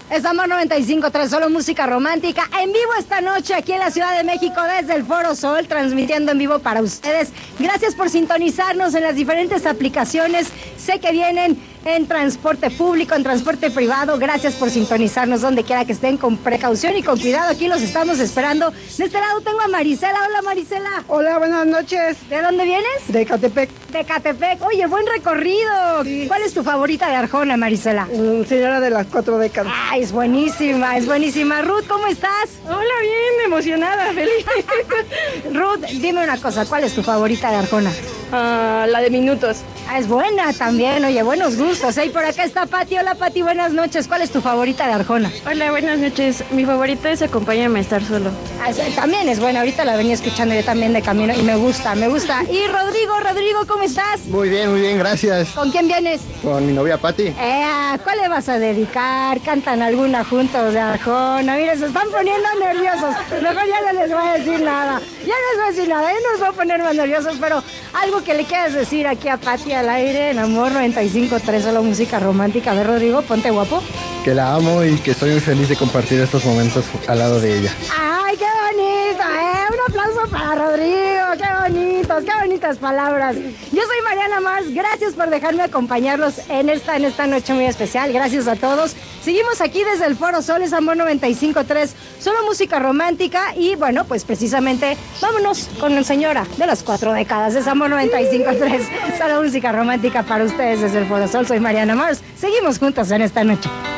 Es Amor 95.3, solo música romántica, en vivo esta noche aquí en la Ciudad de México desde el Foro Sol, transmitiendo en vivo para ustedes. Gracias por sintonizarnos en las diferentes aplicaciones. Sé que vienen en transporte público, en transporte privado. Gracias por sintonizarnos donde quiera que estén, con precaución y con cuidado. Aquí los estamos esperando. De este lado tengo a Marisela. Hola, Marisela. Hola, buenas noches. ¿De dónde vienes? De Ecatepec. De Ecatepec. Oye, buen recorrido. Sí. ¿Cuál es tu favorita de Arjona, Marisela? Señora de las 4 décadas. Ay, es buenísima, es buenísima. Ruth, ¿cómo estás? Hola, bien, emocionada, feliz. Ruth, dime una cosa, ¿cuál es tu favorita de Arjona? La de Minutos. Es buena también, oye, buenos gustos. Y por acá está Pati. Hola, Pati, buenas noches. ¿Cuál es tu favorita de Arjona? Hola, buenas noches. Mi favorita es Acompáñame a estar solo. También es buena, ahorita la venía escuchando yo también de camino y me gusta. Y Rodrigo, ¿cómo estás? Muy bien, gracias. ¿Con quién vienes? Con mi novia Pati. ¿Cuál le vas a dedicar? ¿Cantan alguna juntos de Arjona? Mira, se están poniendo nerviosos. Mejor ya no les voy a decir nada. Nos va a poner más nerviosos, pero algo que le quieras decir aquí a Pati al aire en Amor 95.3, solo música romántica. A ver, Rodrigo, ponte guapo. Que la amo y que estoy muy feliz de compartir estos momentos al lado de ella. ¡Ay, qué bonito! Un aplauso para Rodrigo. Qué bonitas palabras. Yo soy Mariana Mars. Gracias por dejarme acompañarlos en esta noche muy especial. Gracias a todos. Seguimos aquí desde el Foro Sol, es Amor 95.3, solo música romántica. Y bueno, pues precisamente vámonos con la señora de las 4 décadas. Es Amor 95.3, solo música romántica para ustedes desde el Foro Sol. Soy Mariana Mars. Seguimos juntos en esta noche.